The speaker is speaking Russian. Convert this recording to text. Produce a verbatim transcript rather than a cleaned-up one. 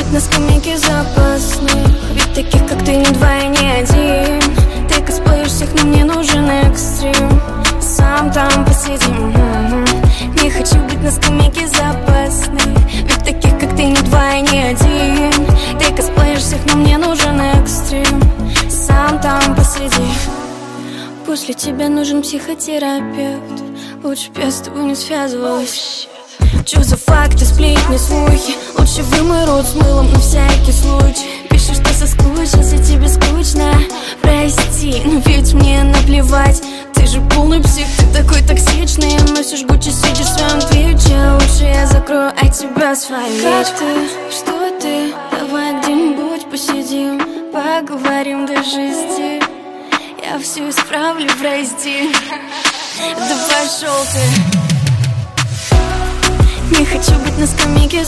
быть на скамейке запасных, ведь таких, как ты, не два и не один. Ты косплеишь всех, но мне нужен экстрим. Сам там посидим. Не хочу быть на скамейке запасных, ведь таких, как ты, не два и не один. Ты косплеишь всех, но мне нужен экстрим. Сам там посиди. После тебя нужен психотерапевт. Лучше б я с тобой не связывалась. Чё за факты, сплетни, слухи? Лучше вымой рот с мылом на всякий случай. Пишешь, что соскучился, тебе скучно. Прости, но ведь мне наплевать. Ты же полный псих, ты такой токсичный. Носишь Гуччи, сидишь в своем твиче. Лучше я закрою от тебя свои. Как ты? Что ты? Давай где-нибудь посидим, поговорим до шести. Я все исправлю, прости. Да пошел ты. Не хочу быть на скамейке